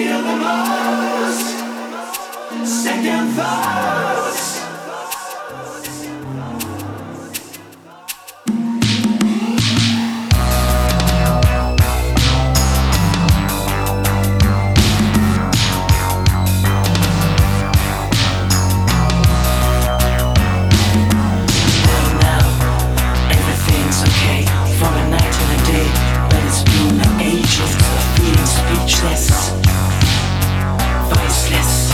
feel the most. Second thoughts. Speechless, voiceless,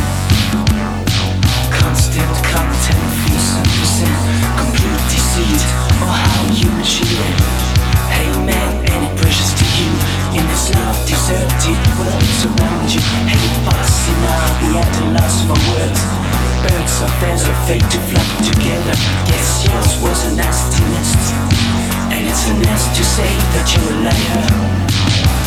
constant content, fusion percent, complete deceit, or how you achieve it. Hey man, any precious to you in this love deserted world around you? Hey boss, now be at a loss for words. Birds of feathers are fate to flock together. Yes, yours was a nasty nest, and it's a nest to say that you're a liar.